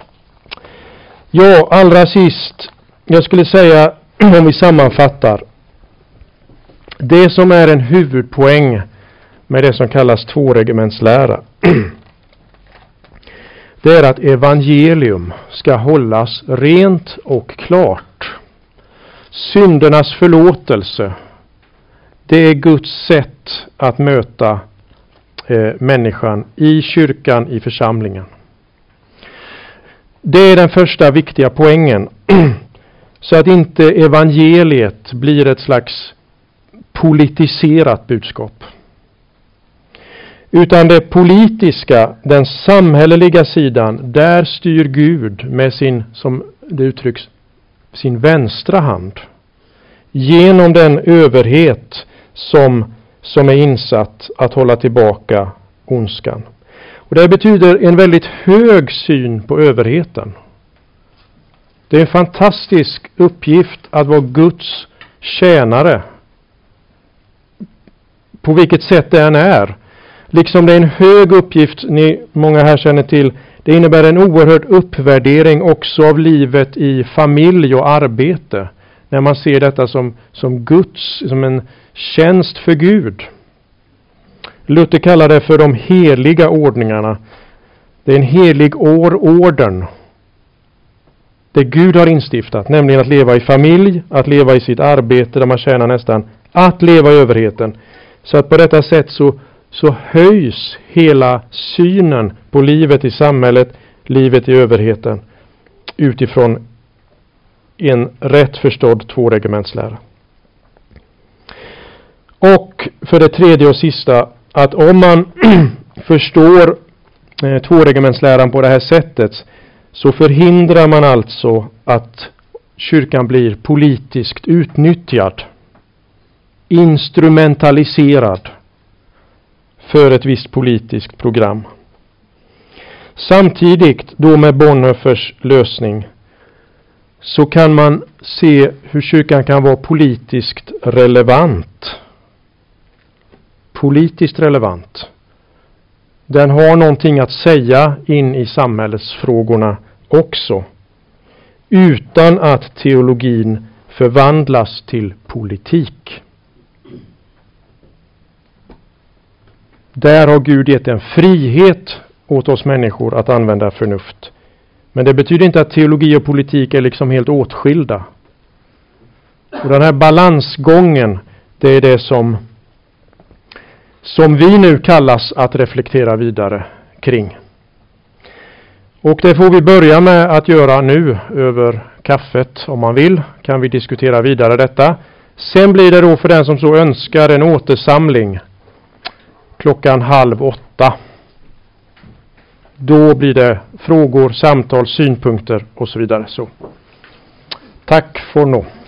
Ja, allra sist, jag skulle säga, om vi sammanfattar, det som är en huvudpoäng med det som kallas tvåregementslära, det är att evangelium ska hållas rent och klart. Syndernas förlåtelse, det är Guds sätt att möta människan i kyrkan, i församlingen. Det är den första viktiga poängen. Så att inte evangeliet blir ett slags politiserat budskap. Utan det politiska, den samhälleliga sidan, där styr Gud med sin, som det uttrycks, sin vänstra hand. Genom den överhet som är insatt att hålla tillbaka ondskan. Och det betyder en väldigt hög syn på överheten. Det är en fantastisk uppgift att vara Guds tjänare. På vilket sätt det än är. Liksom det är en hög uppgift, ni många här känner till, det innebär en oerhörd uppvärdering också av livet i familj och arbete. När man ser detta som Guds, som en tjänst för Gud. Luther kallar det för de heliga ordningarna. Det är en helig orden. Det Gud har instiftat, nämligen att leva i familj, att leva i sitt arbete där man tjänar nästan, att leva i överheten. Så att på detta sätt så höjs hela synen på livet i samhället, livet i överheten, utifrån en rätt förstådd tvåregementslära. Och för det tredje och sista, att om man förstår tvåregementsläran på det här sättet, så förhindrar man alltså att kyrkan blir politiskt utnyttjad, instrumentaliserad för ett visst politiskt program. Samtidigt då med Bonhoeffers lösning så kan man se hur kyrkan kan vara politiskt relevant. Politiskt relevant. Den har någonting att säga in i samhällsfrågorna också. Utan att teologin förvandlas till politik. Där har Gud gett en frihet åt oss människor att använda förnuft. Men det betyder inte att teologi och politik är liksom helt åtskilda. Och den här balansgången, det är det som vi nu kallas att reflektera vidare kring. Och det får vi börja med att göra nu över kaffet om man vill. Kan vi diskutera vidare detta. Sen blir det då för den som så önskar en återsamling 7:30. Då blir det frågor, samtal, synpunkter och så vidare. Så tack för nu.